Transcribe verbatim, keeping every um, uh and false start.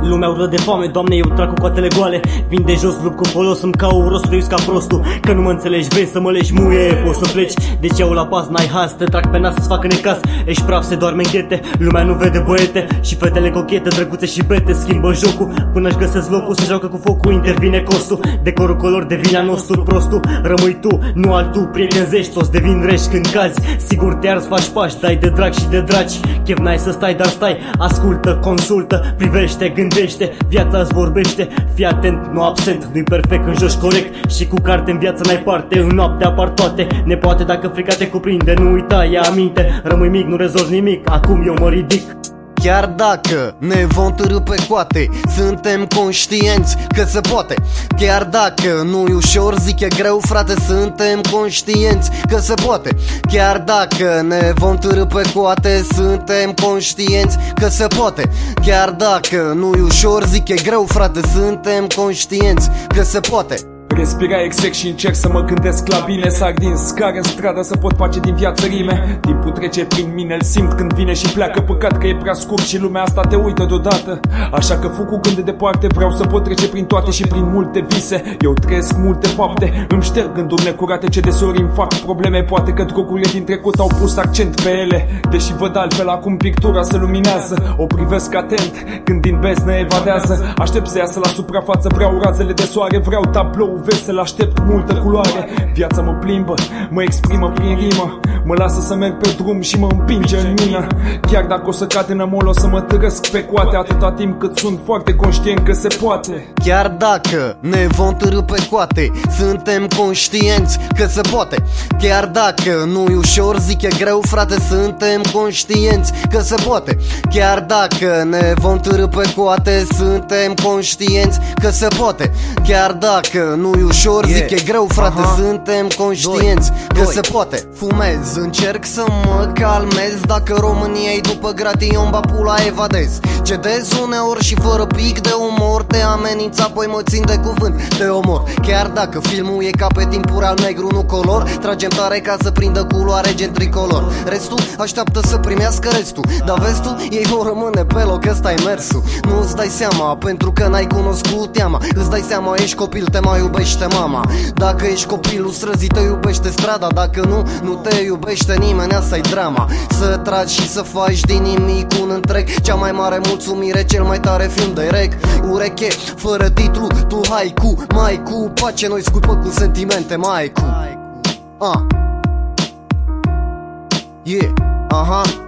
Lumea urlă de foame, Doamne, eu trag cu coatele goale. Vin de jos, lup cu folos, îmi cau rostul, ca prostul. Că nu mă înțelegi, vrei să mă legi, muie, poți să pleci. De ce au la pas, n-ai has, te trag pe nas să-ți facă necas. Ești praf, se doarme în ghete, lumea nu vede băiete. Și fetele cochete, drăguțe și bete, schimbă jocul până-și găsesc locul, se joacă cu focul, intervine costul. Decorul color devine nostru, prostul rămâi tu, nu altul, prietenzești, toți devin rești când cazi. Sigur te arzi, faci pași, dai de drag și de dragi. Chef n-ai să stai, dar stai, ascultă, consultă, privește, gândește, viața îți vorbește. Fii atent, nu absent, nu-i perfect când joci corect. Și cu carte în viață n-ai parte, în noapte apar toate. Ne poate dacă frica te cuprinde, nu uita, ia aminte. Rămâi mic, nu rezolvi nimic, acum eu mă ridic. Chiar dacă ne vom târî pe coate, suntem conștienți că se poate. Chiar dacă nu-i ușor, zic e greu, frate, suntem conștienți că se poate. Chiar dacă ne vom târî pe coate, suntem conștienți că se poate. Chiar dacă nu-i ușor, zic e greu, frate, suntem conștienți că se poate. Respira exec și încerc să mă gândesc la bine. Sar din scară în stradă să pot face din viață rime. Timpul trece prin mine, îl simt când vine și pleacă. Păcat că e prea scurt și lumea asta te uită deodată. Așa că fug cu gând de departe, vreau să pot trece prin toate și prin multe vise. Eu trăiesc multe fapte, îmi șterg gânduri necurate ce deseori îmi fac probleme. Poate că drogurile din trecut au pus accent pe ele. Deși văd altfel acum pictura se luminează. O privesc atent când din beznă evadează. Aștept să iasă la suprafață, vreau razele de soare. Vreau tablou vesel, aștept multă culoare. Viața mă plimbă, mă exprimă prin rimă. Mă lasă să merg pe drum și mă împinge în mină. Chiar dacă o să cad în amol, o să mă târăsc pe coate. Atâta timp cât sunt foarte conștient că se poate. Chiar dacă ne vom târî pe coate, suntem conștienți că se poate. Chiar dacă nu-i ușor, zic e greu, frate, suntem conștienți că se poate. Chiar dacă ne vom târî pe coate, suntem conștienți că se poate. Chiar dacă nu-i ușor, yeah. Zic e greu, frate, Aha. Suntem conștienți Doi. că Doi. se poate. Fumez, încerc să mă calmez. Dacă România-i după gratiun, bapula evadez. Cedez uneori și fără pic de umor. Te amenința, apoi mă țin de cuvânt, te omor. Chiar dacă filmul e ca pe timpuri al negru, nu color. Tragem tare ca să prindă culoare gen tricolor. Restul așteaptă să primească restul. Dar vestul, ei vor rămâne pe loc, ăsta-i mersul. Nu-ți dai seama, pentru că n-ai cunoscut teama. Îți dai seama, ești copil, te mai iubește mama. Dacă ești copilul străzii, te iubește strada. Dacă nu, nu te iubește nimeni, asta-i drama. Să tragi și să faci din nimic un întreg. Cea mai mare mulțumire, cel mai tare film de rec. Ureche, fără titlu, tu hai cu, mai cu pace, noi scupă cu sentimente, mai cu. Ah. Yeah, aha.